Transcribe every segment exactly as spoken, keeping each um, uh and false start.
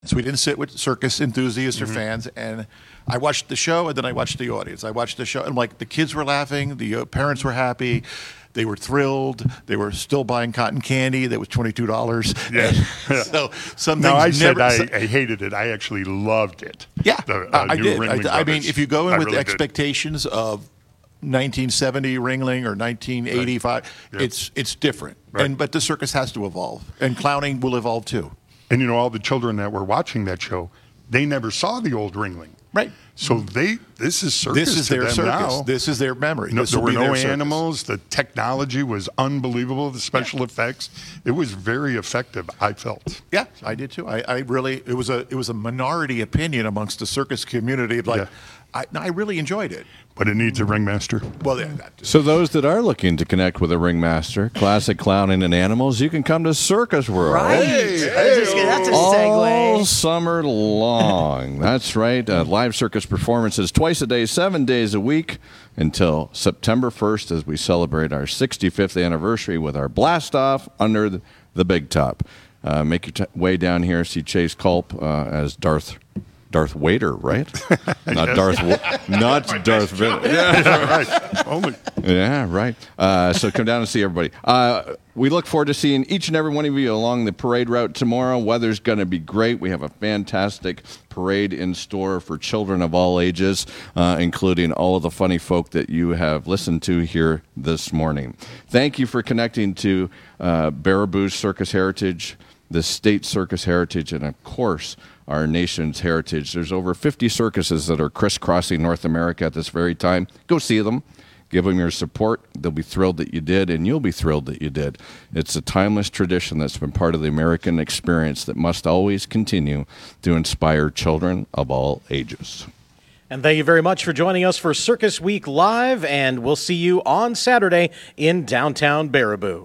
So we didn't sit with circus enthusiasts Mm-hmm. or fans, and I watched the show, and then I watched the audience. I watched the show, and like the kids were laughing, the uh, parents were happy, they were thrilled, they were still buying cotton candy that was twenty-two dollars. Yeah. So some No, I things said never. I, I hated it. I actually loved it. yeah, The, uh, I new did. Ringling I, I mean, Brothers. if you go in I with really did. expectations of nineteen seventy Ringling or nineteen eighty-five, Yep. it's it's different. Right. And but the circus has to evolve, and clowning will evolve too. And you know, all the children that were watching that show, they never saw the old Ringling. Right. So they, this is circus This is to their them circus. now. This is their memory. No, This there will were be no their circus. animals. The technology was unbelievable. The special effects. It was very effective, I felt. Yeah, I did too. I, I really it was a it was a minority opinion amongst the circus community. Of like, Yeah. I, I really enjoyed it. But it needs a ringmaster. Well, yeah, that, So those that are looking to connect with a ringmaster, classic clowning and animals, you can come to Circus World. Right. I was just gonna- that's a All segue. summer long. That's right. Uh, live circus performances twice a day, seven days a week until September first as we celebrate our sixty-fifth anniversary with our blast off under the, the big top. Uh, make your t- way down here, see Chase Culp uh, as Darth Darth Vader, right? Not Darth, Wa- not Darth Vader. Yeah, right. Only. Yeah, right. Uh, so come down and see everybody. Uh, we look forward to seeing each and every one of you along the parade route tomorrow. Weather's going to be great. We have a fantastic parade in store for children of all ages, uh, including all of the funny folk that you have listened to here this morning. Thank you for connecting to uh, Baraboo's Circus Heritage, the state circus heritage, and of course, our nation's heritage. There's over fifty circuses that are crisscrossing North America at this very time. Go see them. Give them your support. They'll be thrilled that you did, and you'll be thrilled that you did. It's a timeless tradition that's been part of the American experience that must always continue to inspire children of all ages. And thank you very much for joining us for Circus Week Live, and we'll see you on Saturday in downtown Baraboo.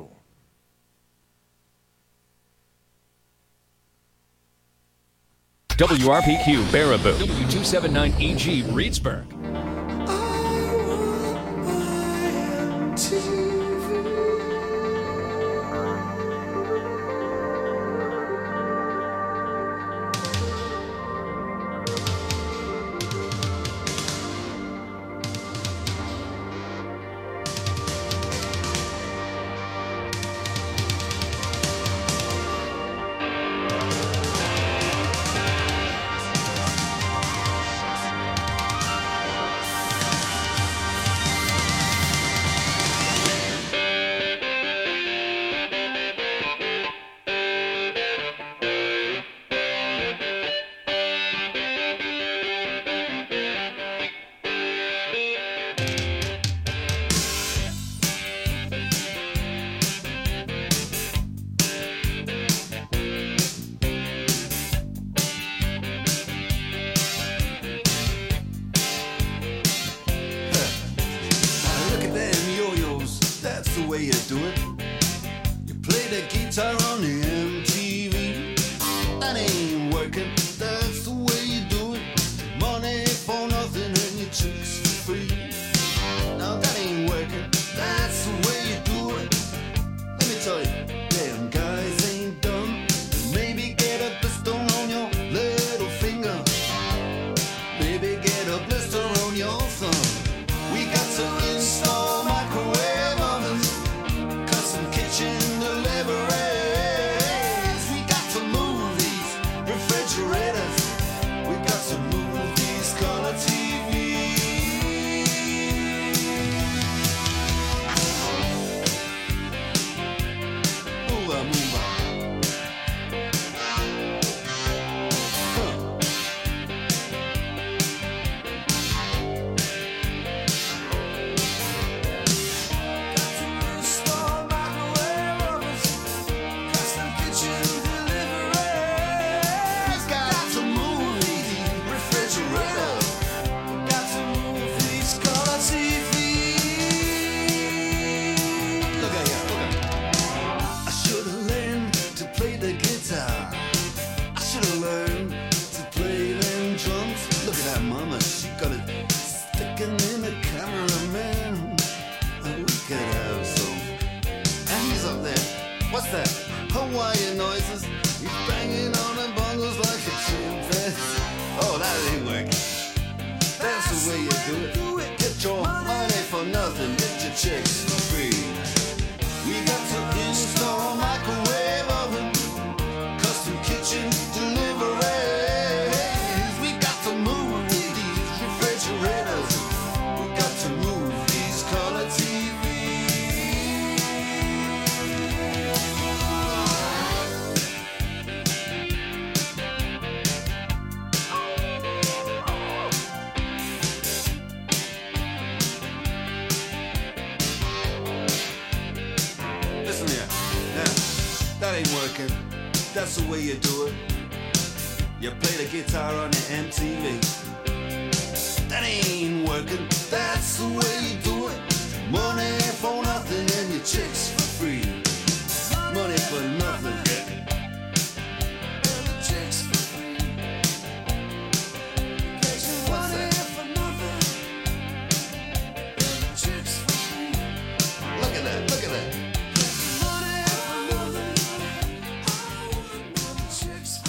W R P Q Baraboo. W two seventy-nine E G Reedsburg. Look at them yo-yos, that's the way you do it. You play the guitar on the M T V. That ain't working, that's the way you do it. Money for nothing and your chicks for free. Now that ain't working, that's the way you do it. Let me tell you, damn guys ain't dumb. Maybe get a blister on your little finger. Maybe get a blister on your thumb. We got to install microwave ovens, custom kitchen deliveries. We got to move these refrigerators. that's the way you do it. You play the guitar on the M T V. That ain't working, that's the way you do it. Money for nothing and your chicks for free. Money for nothing. Chicks for free. Money for nothing. Chicks for free. Look at that, look at that. Money for nothing. Chicks for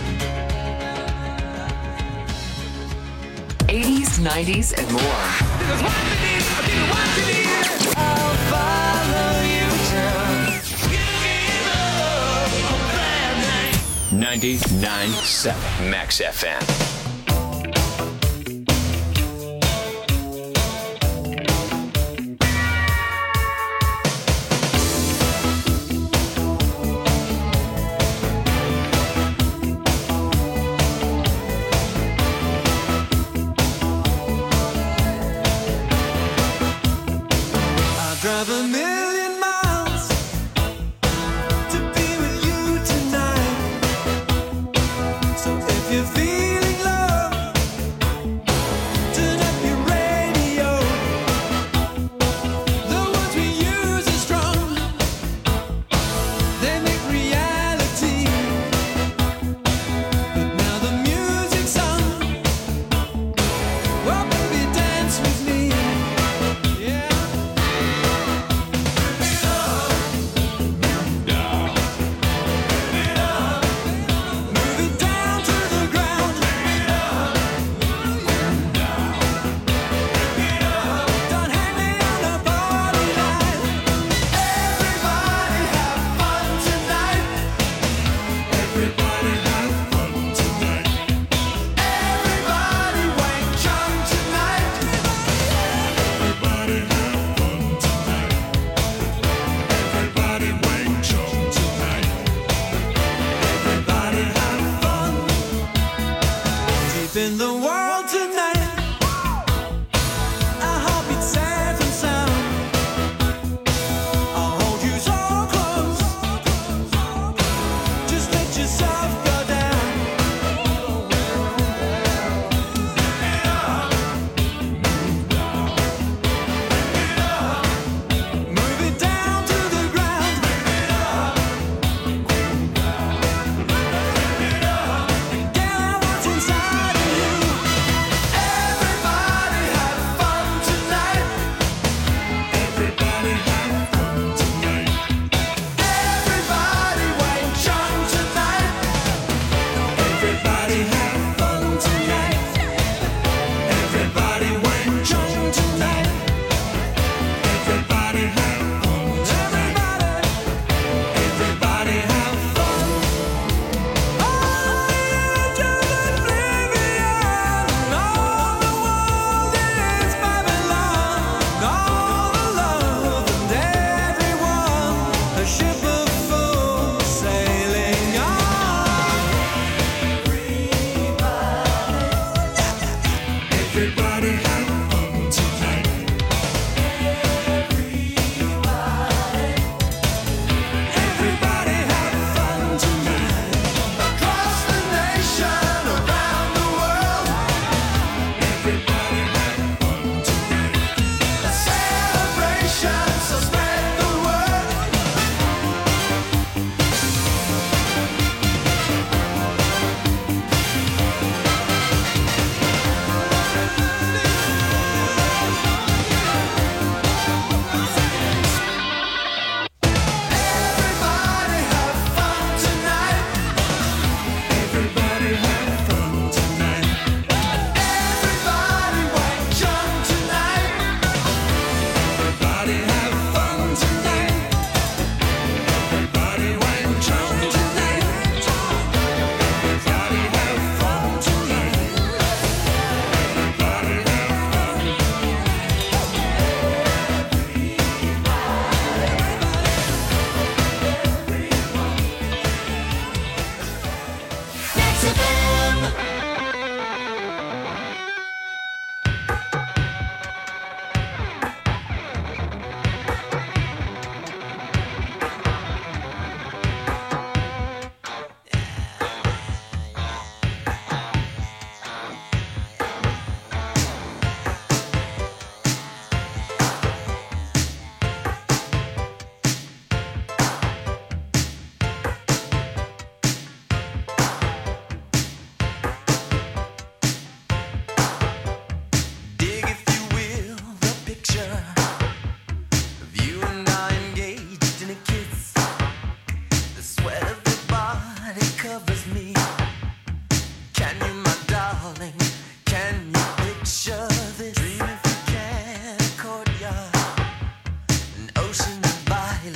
nineties, and more. 'cause what you need, I'll give you what you need. I'll follow you till you give up a bad night. ninety-nine point seven Max F M. Drive a million miles to be with you tonight. So if you're feeling love, turn up your radio. The words we use are strong, they make reality. But now the music's on. Well, baby, dance with me. Yeah. In the world tonight, our heartbeat safe and sound. I'll hold you so close, just let yourself go down. Move it down to the ground. Get what's inside of you. Everybody have fun tonight. Everybody have fun tonight. Everybody wait young tonight. Everybody have fun tonight. Everybody wait young tonight. Everybody have fun tonight. Everybody, everybody have fun. Oh, the edge of oblivion. All the world is Babylon. All the love and everyone. A ship of fools sailing on. Everybody have fun tonight. Everybody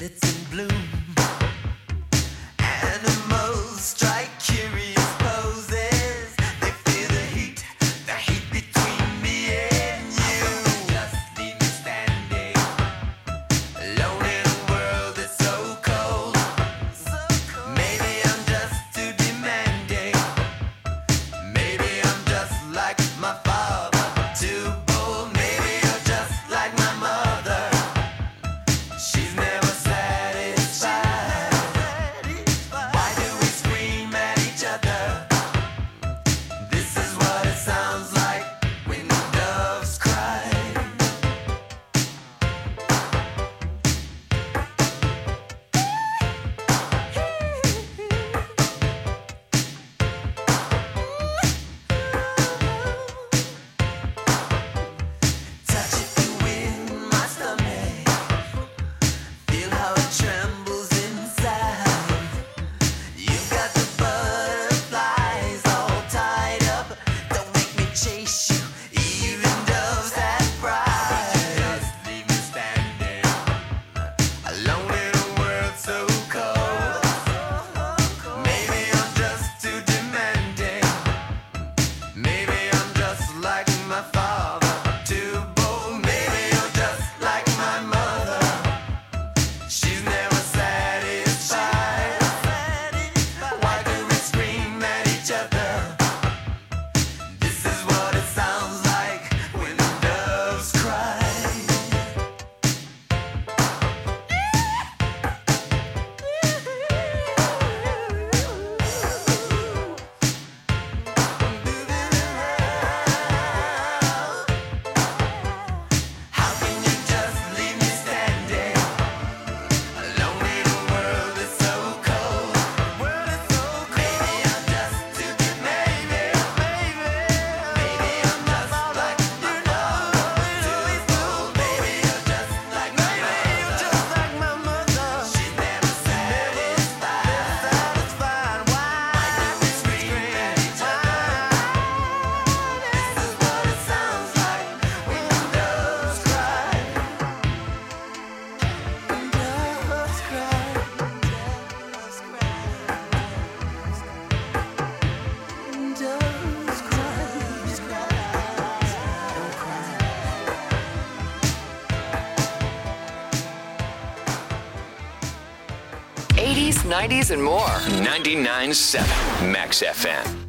violets in bloom. Animals strike curious poses. They feel the heat, the heat between me and you. Just leave me standing alone in a world that's so cold. Maybe I'm just too demanding. Maybe I'm just like my father, too bold. Maybe you're just like my mother. She's never satisfied. Why do we scream at each other? This is what it sounds like when the doves cry. Touch it in my stomach. Feel how it trembles inside. You've got the butterflies all tied up. Don't make me chase you. Even doves have pride. Just leave me standing alone in a world so cold. Maybe I'm just too demanding. Maybe I'm just like my father, too bold. Maybe you're just like my mother. She's never satisfied. Why do we scream at each other? This is what it sounds like when the doves cry. How can you just leave me standing alone in a world that's so cold? Maybe I'm just too demanding. Maybe I'm just like my father, too bold. Maybe you're just like my mother. She's never satisfied. Why do we scream at each other? This is what it sounds like when the doves cry. Doves cry. Doves cry. Doves cry. Don't cry. eighties, nineties, and more. ninety-nine point seven Max F M.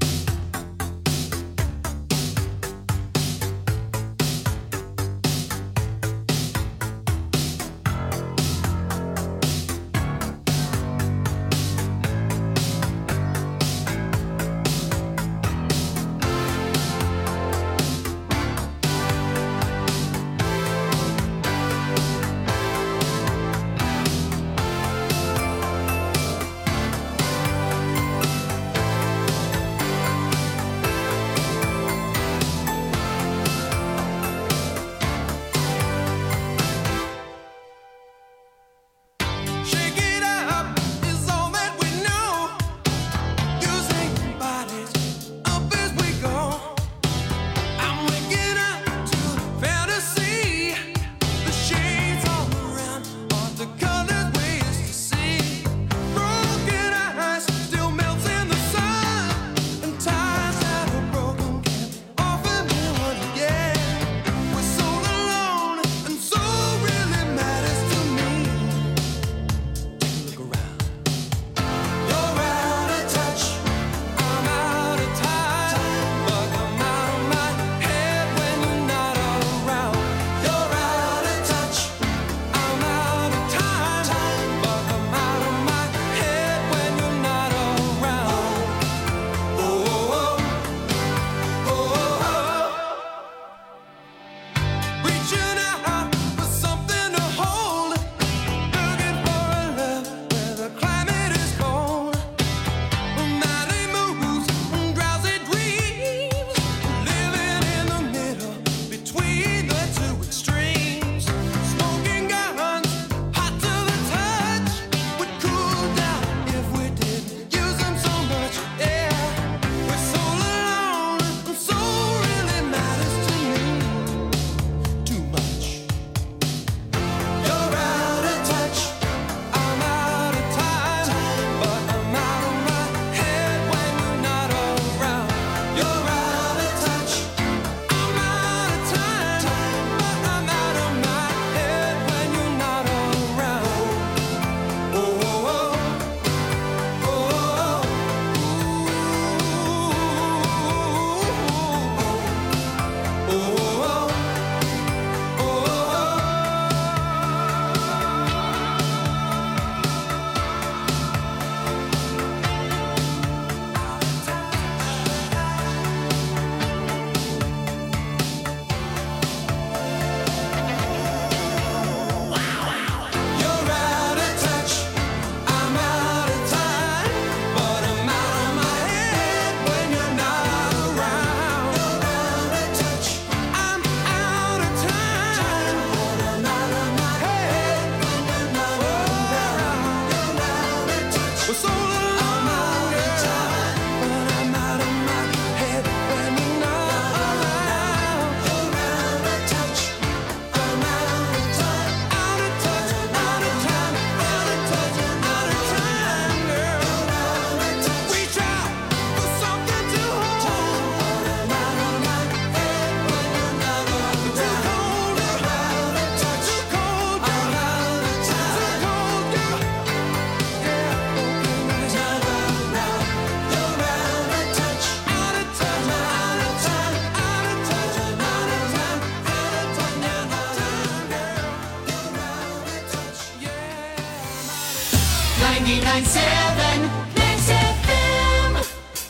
ninety-nine seven Max F M.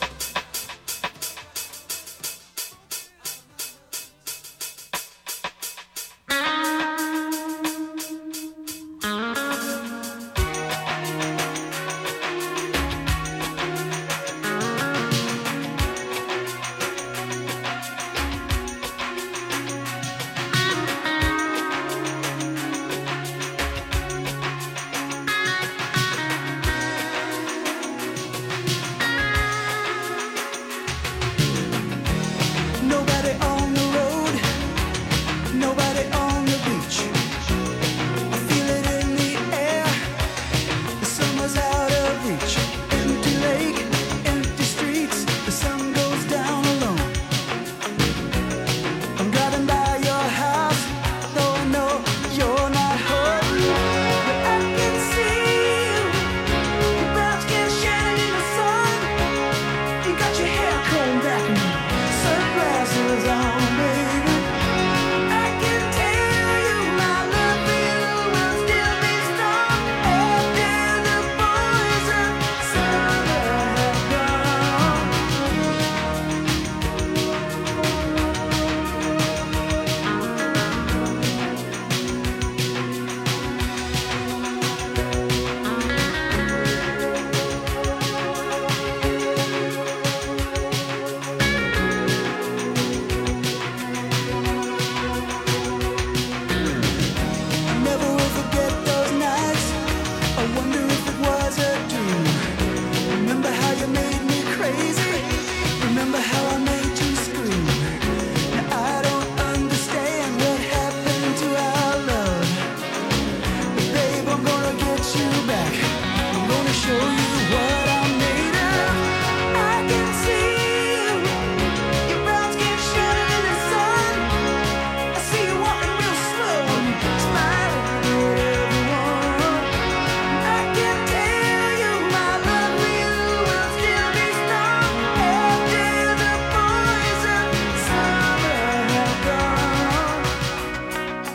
Nobody on the road, nobody on the beach. I feel it in the air, the summer's out of reach. Empty lake, empty streets, the sun goes down alone. I'm driving by your house, though I know you're not home. But I can see you, your brown skin shining in the sun. You got your hair combed back now. Sunglasses on, baby. I can tell you my love for you will still be strong after the poison summer has gone. I never will forget those nights. I wonder if it was a dream. Remember how you made me crazy? Remember how I made you scream? Now I don't understand what happened to our love. But babe, I'm gonna get you back. I'm gonna show you what I'm made of. I can see you, your brown skin shining in the sun. I see you walking real slow and smiling at everyone. I can tell you my love for you will still be strong after the poison summer has gone.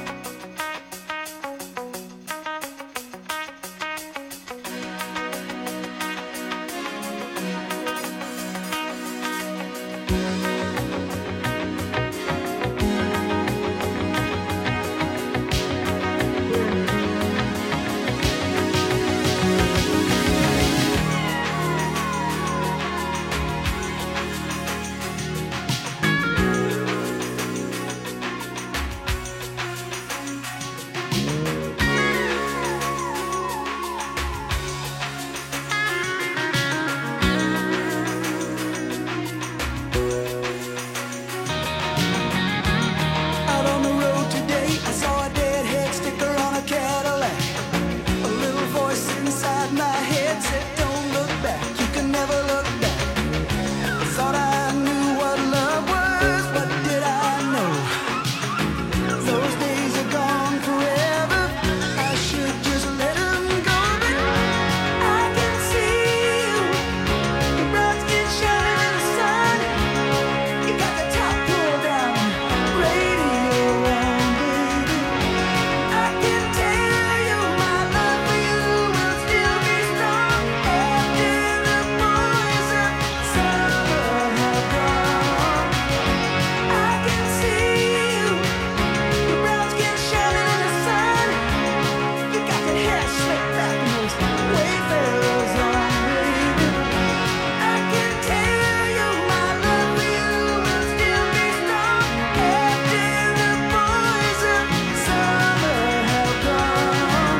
Out on the road today, I saw a deadhead sticker on a Cadillac. A little voice inside my head said, "Don't look back, you can never look back." I thought I knew what love was, what did I know? Those days are gone forever. I should just let 'em go, but I can see you, your brown skin shining in the sun. You got the top pulled down, radio on, baby. I can tell you my love for you will still be strong after the poison summer has gone. I can see you, your brown skin shining in the sun. You got that hair slicked back and those wayfarers on, baby. I can tell you my love for you will still be strong after the poison summer has gone.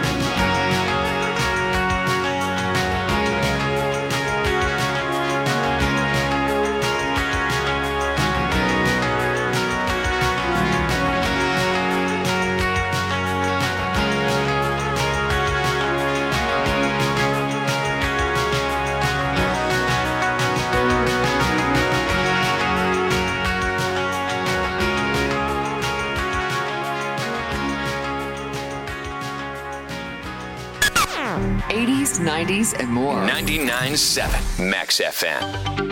eighties, nineties, and more. ninety-nine seven Max F M.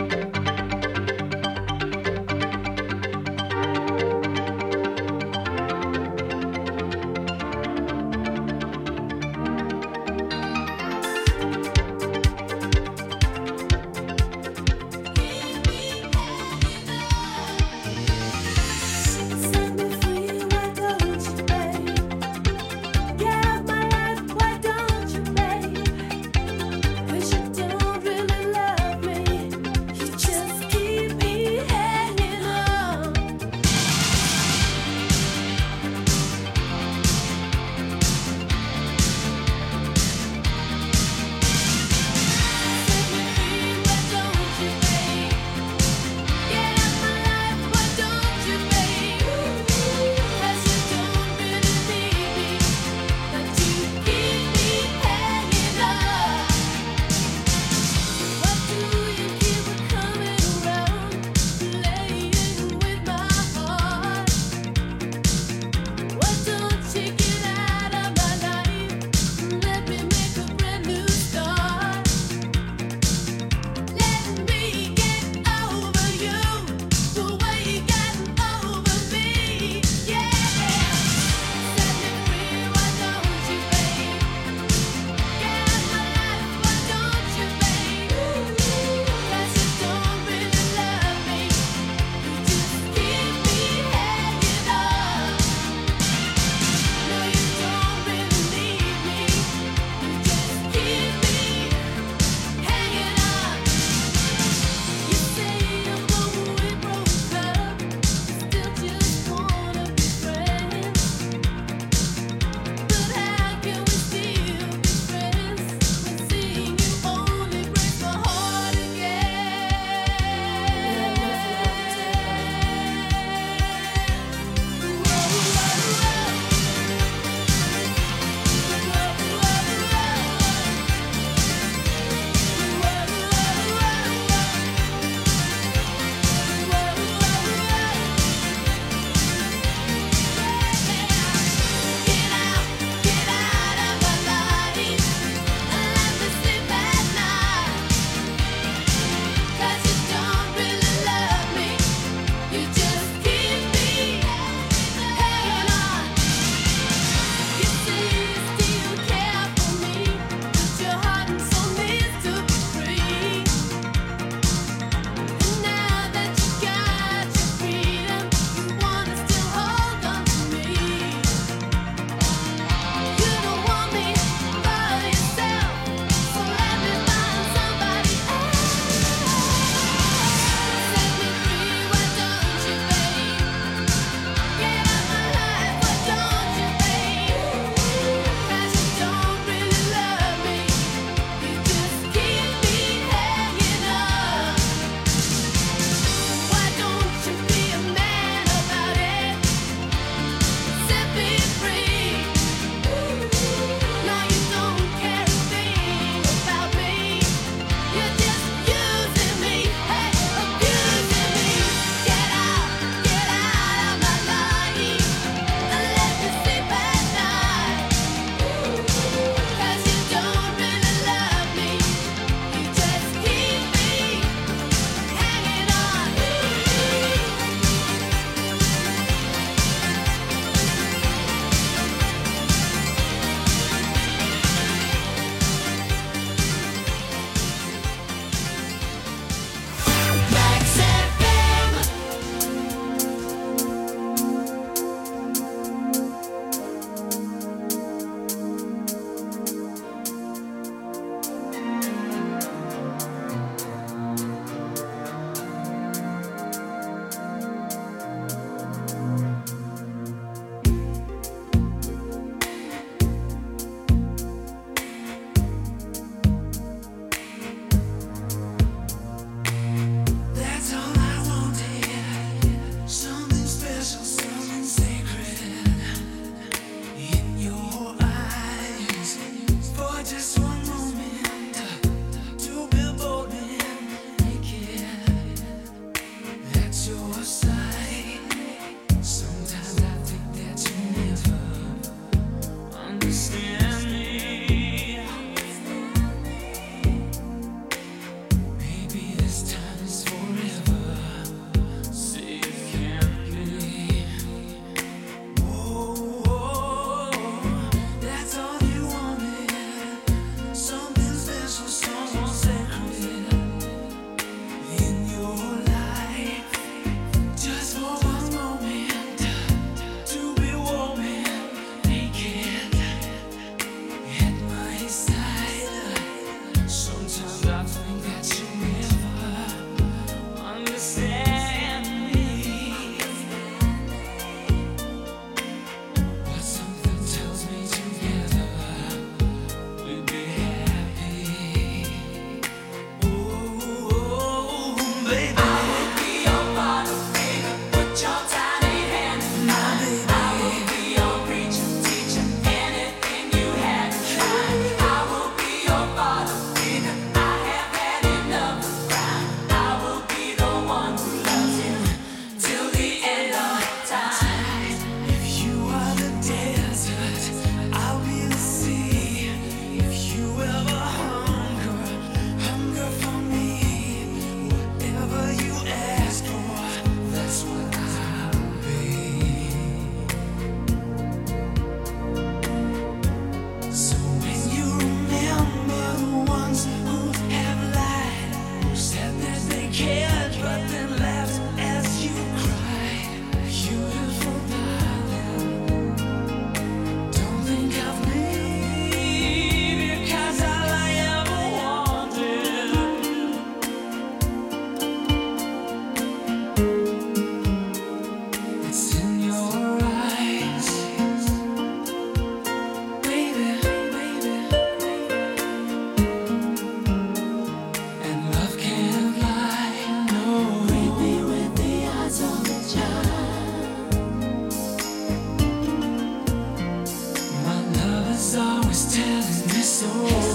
telling me so.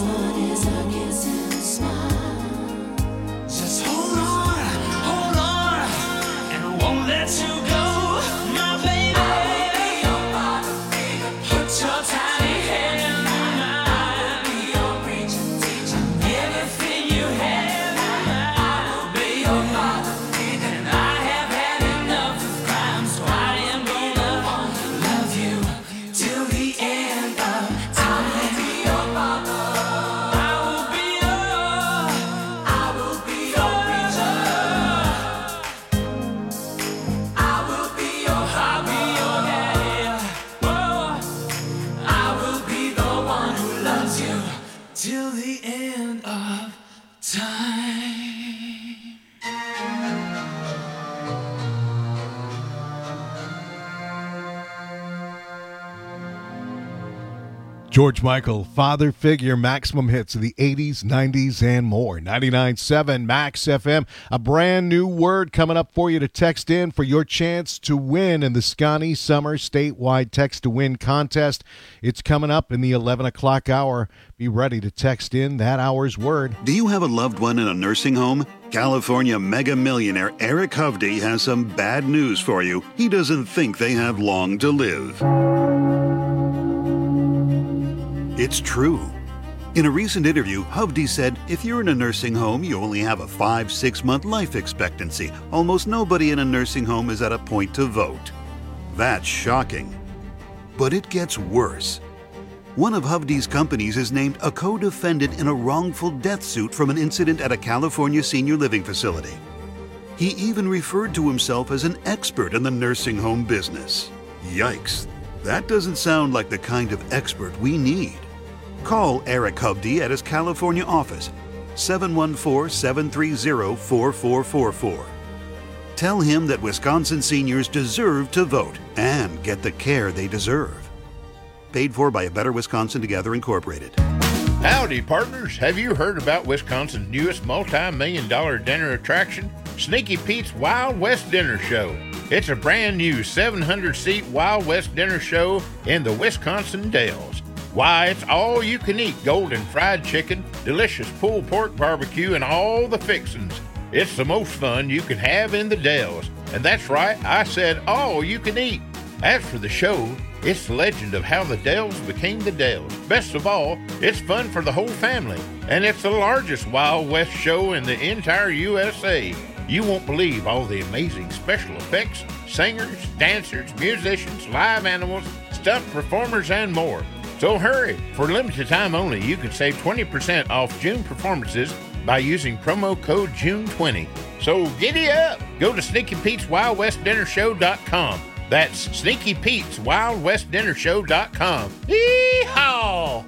Just hold on, hold on, and I won't let you go, my baby. Put your tiny hand in mine. Everything you have, I will be your father. And I have had enough of crime, so I am gonna love you till the end of time. I will be your father. I will be your, I will be your preacher. I will be your, I'll be your daddy. Oh, I will be the one who loves you till the end of time. George Michael, father figure, maximum hits of the eighties, nineties, and more. ninety-nine point seven Max F M. A brand new word coming up for you to text in for your chance to win in the Scotty Summer Statewide Text to Win contest. It's coming up in the eleven o'clock hour. Be ready to text in that hour's word. Do you have a loved one in a nursing home? California mega millionaire Eric Hovde has some bad news for you. He doesn't think they have long to live. It's true. In a recent interview, Hovde said, if you're in a nursing home, you only have a five, six month life expectancy. Almost nobody in a nursing home is at a point to vote. That's shocking. But it gets worse. One of Hovde's companies is named a co-defendant in a wrongful death suit from an incident at a California senior living facility. He even referred to himself as an expert in the nursing home business. Yikes. That doesn't sound like the kind of expert we need. Call Eric Hovde at his California office, seven one four, seven three zero, four four four four. Tell him that Wisconsin seniors deserve to vote and get the care they deserve. Paid for by A Better Wisconsin Together Incorporated. Howdy, partners. Have you heard about Wisconsin's newest multi-million dollar dinner attraction? Sneaky Pete's Wild West Dinner Show. It's a brand new seven hundred seat Wild West dinner show in the Wisconsin Dells. Why, it's all you can eat golden fried chicken, delicious pulled pork barbecue, and all the fixins. It's the most fun you can have in the Dells. And that's right, I said all you can eat. As for the show, it's the legend of how the Dells became the Dells. Best of all, it's fun for the whole family. And it's the largest Wild West show in the entire U S A. You won't believe all the amazing special effects, singers, dancers, musicians, live animals, stuffed performers, and more. So hurry! For a limited time only, you can save twenty percent off June performances by using promo code June twenty. So giddy up! Go to Sneaky Pete's Wild West Dinner Show dot com. That's Sneaky Pete's Wild West Dinner Show dot com. Yee-haw!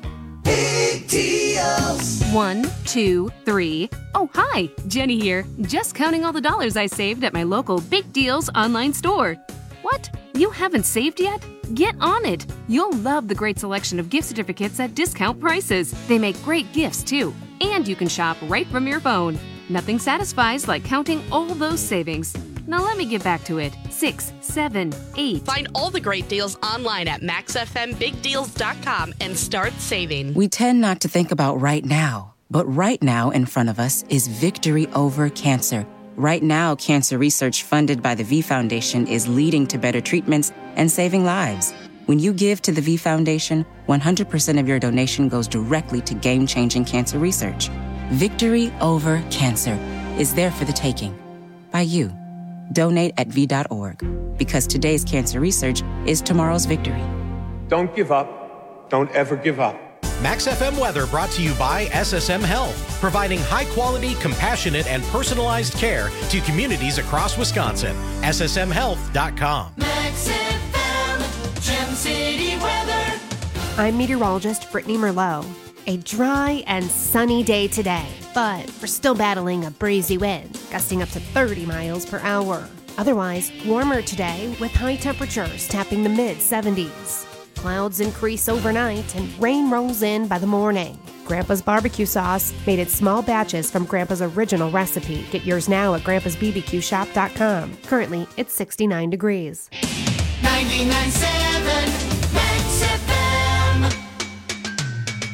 Big deals. One, two, three. Oh, hi, Jenny here. Just counting all the dollars I saved at my local Big Deals online store. What? You haven't saved yet? Get on it. You'll love the great selection of gift certificates at discount prices. They make great gifts, too. And you can shop right from your phone. Nothing satisfies like counting all those savings. Now let me get back to it. Six, seven, eight. Find all the great deals online at max f m big deals dot com and start saving. We tend not to think about right now, but right now in front of us is victory over cancer. Right now, cancer research funded by the V Foundation is leading to better treatments and saving lives. When you give to the V Foundation, one hundred percent of your donation goes directly to game-changing cancer research. Victory over cancer is there for the taking. By you. Donate at V dot org. Because today's cancer research is tomorrow's victory. Don't give up. Don't ever give up. Max F M weather brought to you by S S M Health, providing high-quality, compassionate, and personalized care to communities across Wisconsin. S S M health dot com. Max F M, Gem City weather. I'm meteorologist Brittany Merlot. A dry and sunny day today, but we're still battling a breezy wind, gusting up to thirty miles per hour. Otherwise, warmer today with high temperatures tapping the mid seventies. Clouds increase overnight and rain rolls in by the morning. Grandpa's barbecue sauce, made in small batches from Grandpa's original recipe. Get yours now at grandpas b b q shop dot com. Currently, it's sixty-nine degrees. ninety-nine point seven Max F M.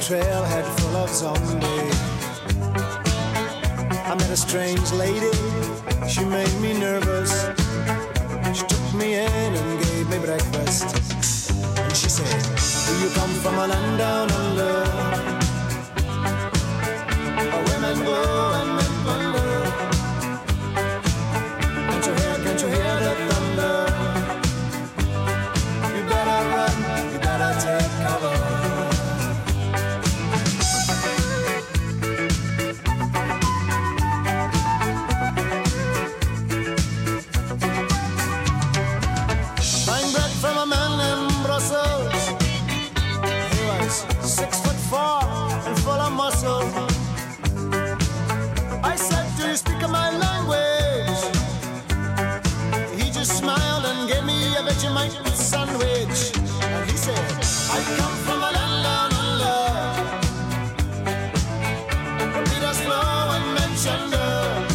trailhead full of zombies. I met a strange lady, she made me nervous. She took me in and gave me breakfast. And she said, do you come from a land down under? Where women go and men wonder. Can't you hear, can't you hear the thunder? You better run, you better take cover. Six foot four and full of muscle. I said, do you speak my language? He just smiled and gave me a Vegemite sandwich. And he said, I come from a land down under, where Peter's flow and Manchester.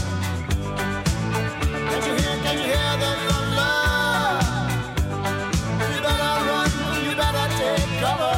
Can't you hear, can you hear the thunder? You better run, you better take cover.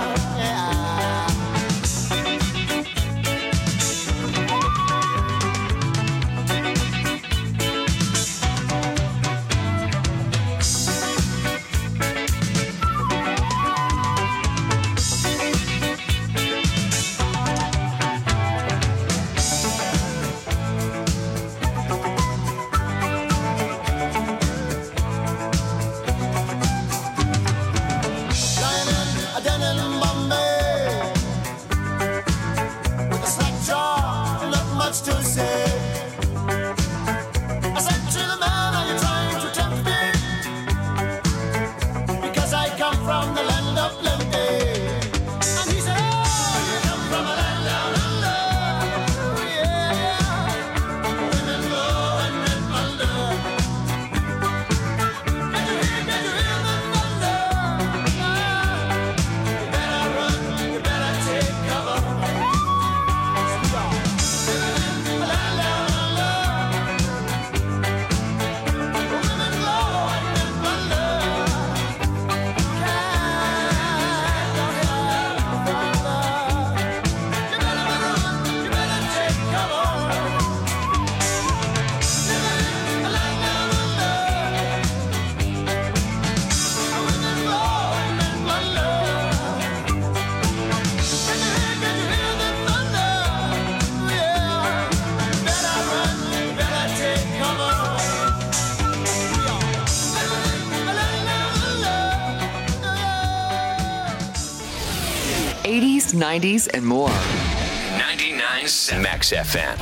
eighties, nineties, and more. ninety-nine point seven Max F M.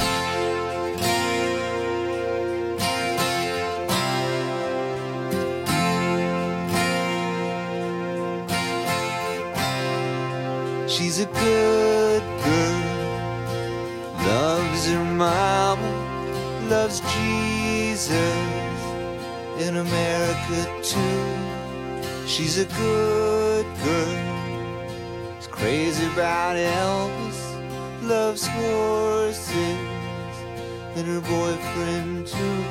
She's a good girl, loves her mama, loves Jesus, in America too. She's a good girl, is crazy about Elvis, loves horses, and her boyfriend too.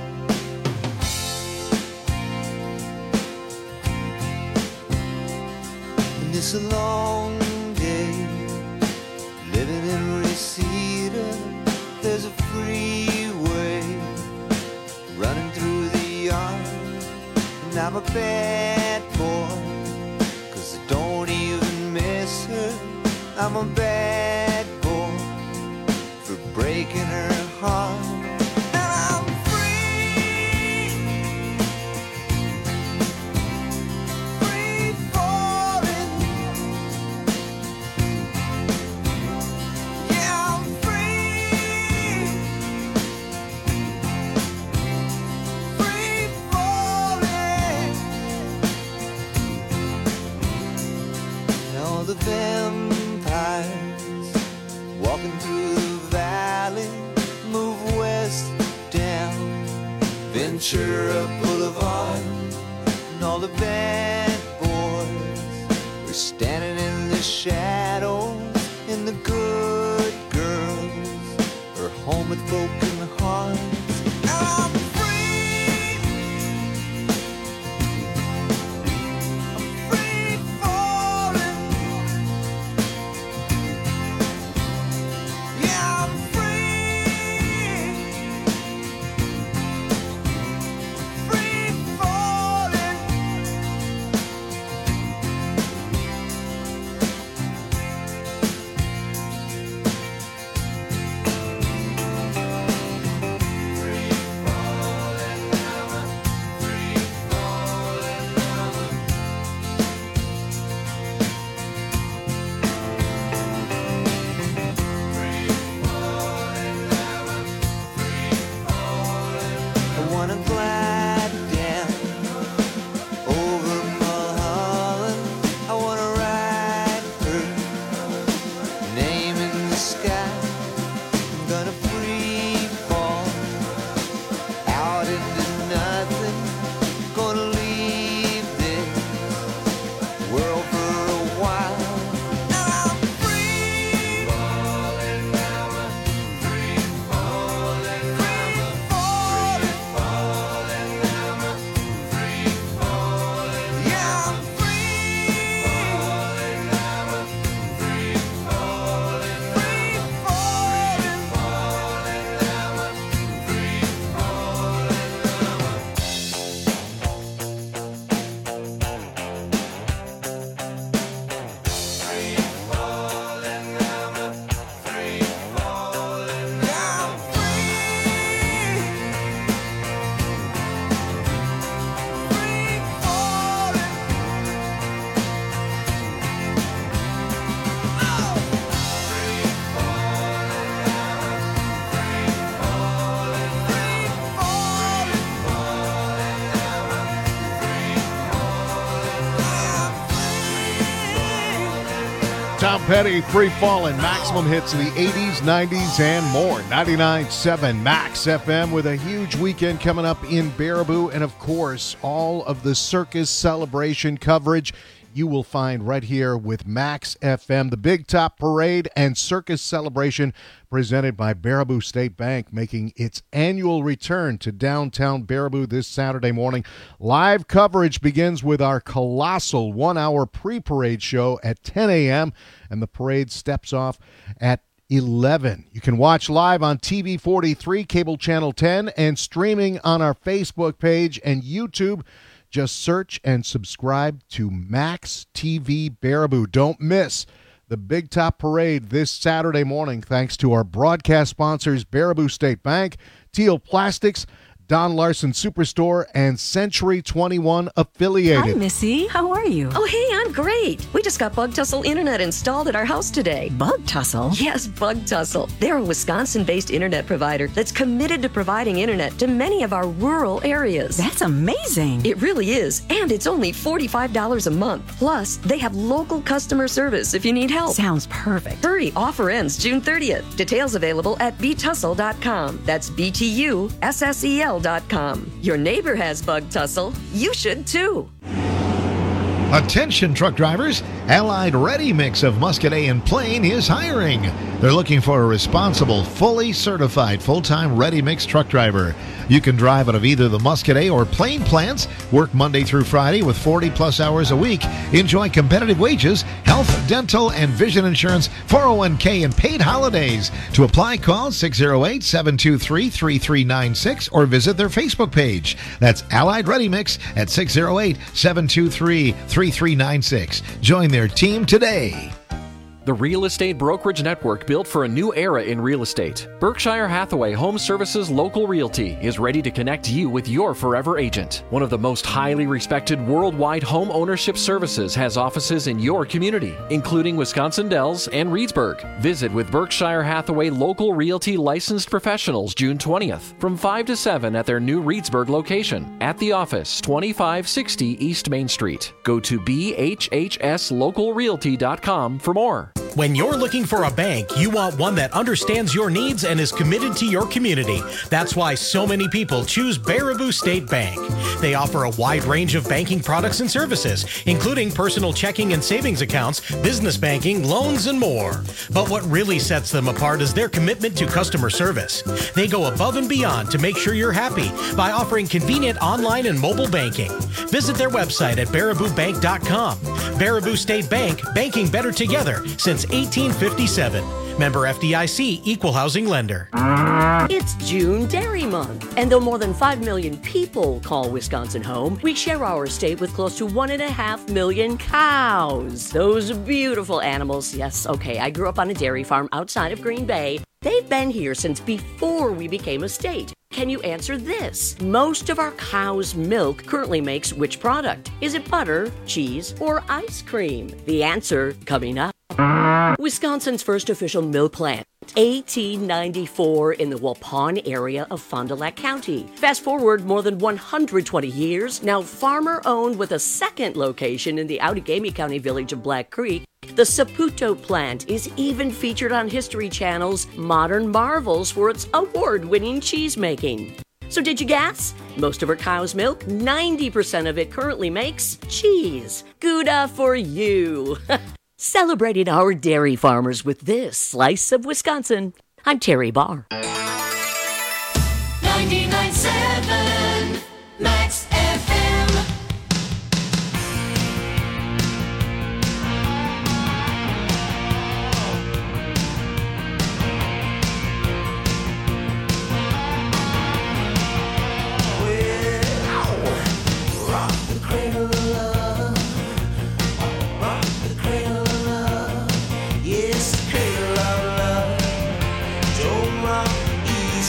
And it's a long day living in Reseda. There's a freeway running through the yard, and I'm a bad boy, 'cause I don't even miss her. I'm a bad boy for breaking her heart. And I'm free, free falling. Yeah, I'm free, free falling. Now the vampires walking through the valley move west down Ventura Boulevard, and all the bad boys are standing in the shadows, and the good girls are home with broken hearts. I'm free, I'm free falling. Petty, Free Fallin', maximum hits of the eighties, nineties, and more. ninety-nine point seven Max F M with a huge weekend coming up in Baraboo. And, of course, all of the circus celebration coverage you will find right here with Max F M. The Big Top Parade and Circus Celebration presented by Baraboo State Bank, making its annual return to downtown Baraboo this Saturday morning. Live coverage begins with our colossal one-hour pre-parade show at ten a.m., and the parade steps off at eleven. You can watch live on T V forty-three, cable channel ten, and streaming on our Facebook page and YouTube. Just search and subscribe to Max T V Baraboo. Don't miss the Big Top Parade this Saturday morning, thanks to our broadcast sponsors, Baraboo State Bank, Teal Plastics, Don Larson Superstore, and Century twenty-one affiliated. Hi, Missy. How are you? Oh, hey, I'm great. We just got Bug Tussle Internet installed at our house today. Bug Tussle? Yes, Bug Tussle. They're a Wisconsin-based internet provider that's committed to providing internet to many of our rural areas. That's amazing. It really is. And it's only forty-five dollars a month. Plus, they have local customer service if you need help. Sounds perfect. Hurry, offer ends June thirtieth. Details available at b tussle dot com. That's B T U S S E L dot com. Your neighbor has Bug Tussle. You should too. Attention truck drivers, Allied Ready Mix of Muscadet and Plain is hiring. They're looking for a responsible, fully certified, full-time Ready Mix truck driver. You can drive out of either the Muscadet or Plain plants, work Monday through Friday with forty plus hours a week, enjoy competitive wages, health, dental, and vision insurance, four oh one k, and paid holidays. To apply, call six oh eight, seven two three, three three nine six or visit their Facebook page. That's Allied Ready Mix at six oh eight, seven two three, three three nine six. Join their team today. The Real Estate Brokerage Network built for a new era in real estate. Berkshire Hathaway Home Services Local Realty is ready to connect you with your forever agent. One of the most highly respected worldwide home ownership services has offices in your community, including Wisconsin Dells and Reedsburg. Visit with Berkshire Hathaway Local Realty licensed professionals June twentieth from five to seven at their new Reedsburg location at the office, twenty-five sixty East Main Street. Go to b h h s local realty dot com for more. When you're looking for a bank, you want one that understands your needs and is committed to your community. That's why so many people choose Baraboo State Bank. They offer a wide range of banking products and services, including personal checking and savings accounts, business banking, loans, and more. But what really sets them apart is their commitment to customer service. They go above and beyond to make sure you're happy by offering convenient online and mobile banking. Visit their website at baraboo bank dot com. Baraboo State Bank, banking better together since eighteen fifty-seven. Member F D I C, Equal Housing Lender. It's June Dairy Month, and though more than five million people call Wisconsin home, we share our state with close to one and a half million cows. Those beautiful animals. Yes, okay, I grew up on a dairy farm outside of Green Bay. They've been here since before we became a state. Can you answer this? Most of our cow's milk currently makes which product? Is it butter, cheese, or ice cream? The answer coming up. Wisconsin's first official milk plant, eighteen ninety-four, in the Waupun area of Fond du Lac County. Fast forward more than one hundred twenty years, now farmer-owned with a second location in the Outagamie County village of Black Creek. The Saputo plant is even featured on History Channel's Modern Marvels for its award-winning cheese making. So did you guess? Most of our cow's milk, ninety percent of it currently makes cheese. Gouda for you! Celebrating our dairy farmers with this slice of Wisconsin. I'm Terry Barr. ninety-nine point seven Max F M. Rock the cradle of love. Rock the cradle of love. Yes, the cradle of love. Don't rock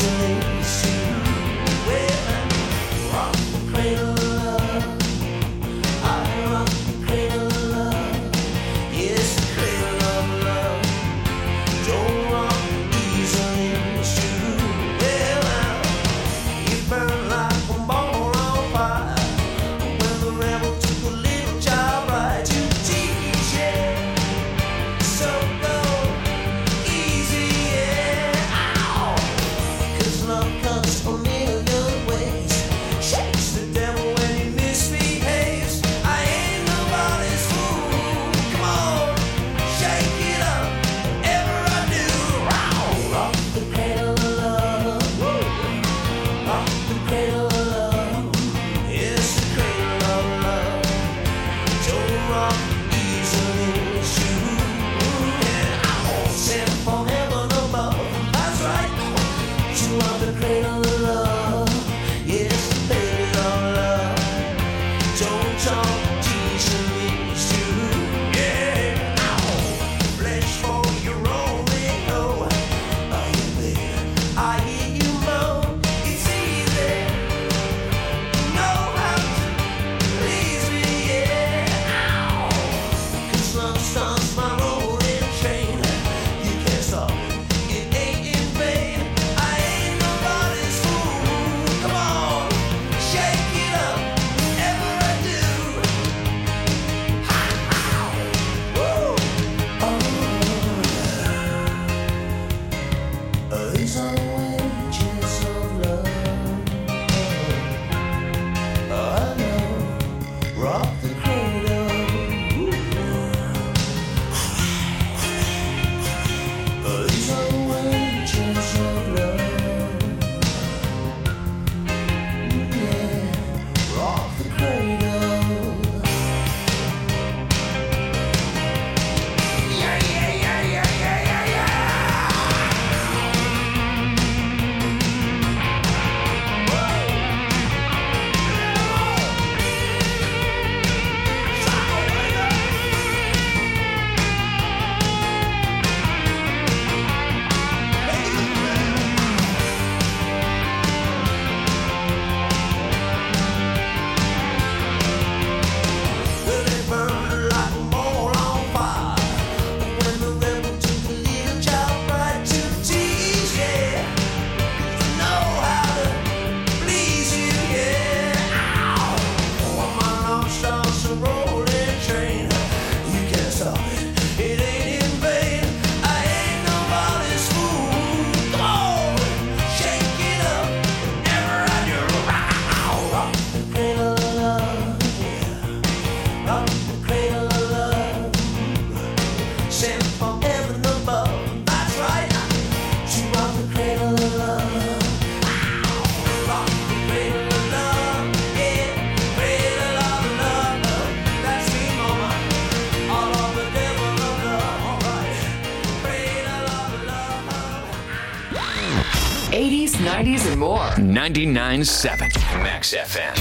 eighties, nineties, and more. ninety-nine point seven Max F M.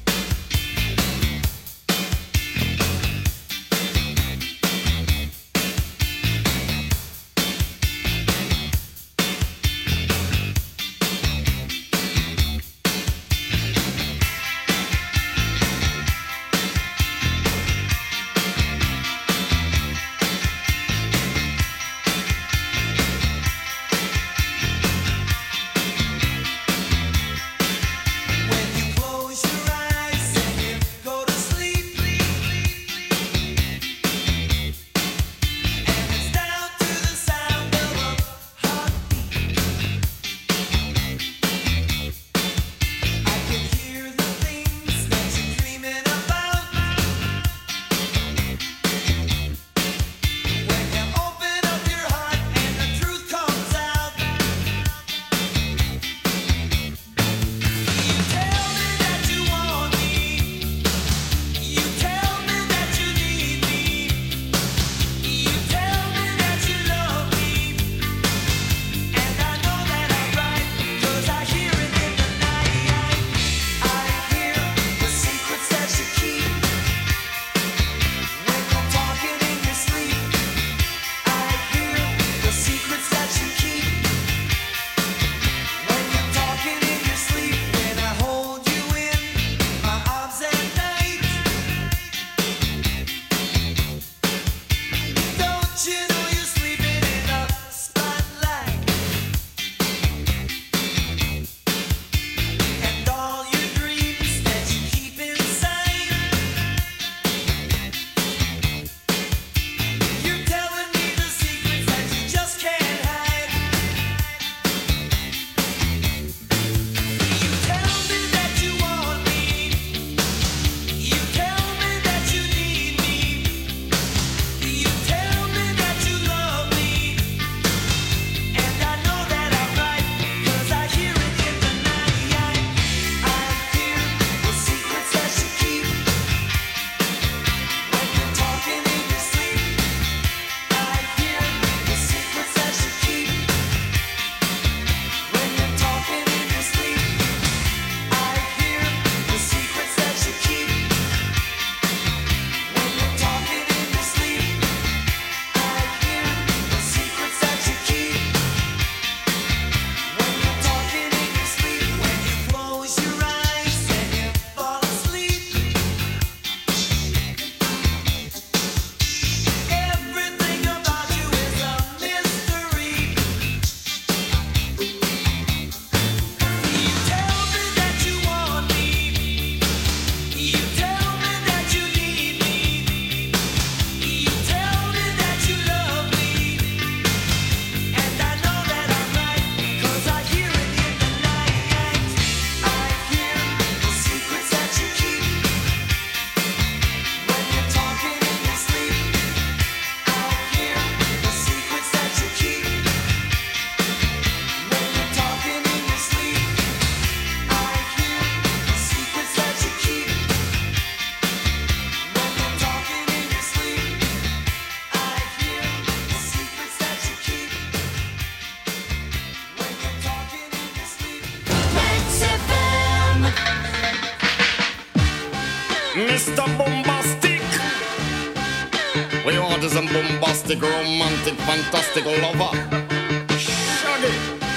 Mister Bombastic. We want is a bombastic, romantic, fantastic lover. Shaggy.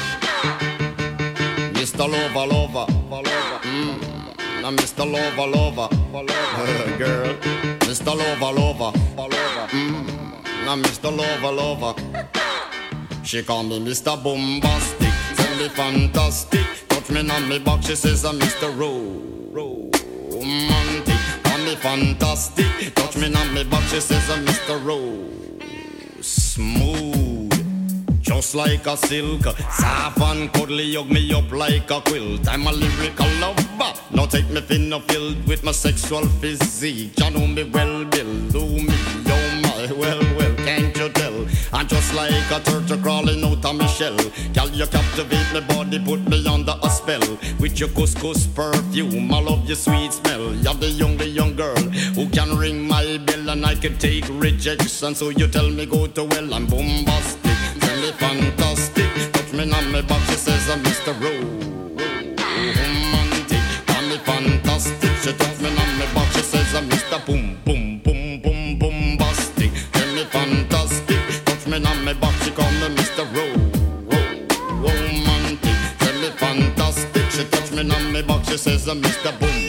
Mister Lover, lover, lover. Mm. Now Mister Lover, lover, lover. Girl. Mister Lover, lover, lover. Mm. Now Mister Lover, lover. She call me Mister Bombastic, tell me fantastic. Touch me on me back, she says I'm Mister Romantic. Call me fantastic, touch me on me back, she says I'm Mister Rose. Smooth, just like a silk, soft and cuddly, hug me up like a quilt. I'm a lyrical lover, now take me thin or filled with my sexual physique. You know me well, Bill, do me, oh my, well, well, can't you tell? I'm just like a turtle crawling out of my shell. Girl, you captivate my body, put me under a spell. With your couscous perfume, I love your sweet smell. You're the only young girl who can ring my bell, and I can take rejection. So you tell me go to well, I'm bombastic, tell me fantastic. Touch me on my back, she says I'm Mister Mister Romantic. Call me fantastic. She touch me on me back. She says I'm Mister Boom Boom Boom Boom Boom Bastic. Tell me fantastic. Touch me on me back. She call me Mister Romantic. Tell me fantastic. She touch me on me back. She says I'm Mister Boom.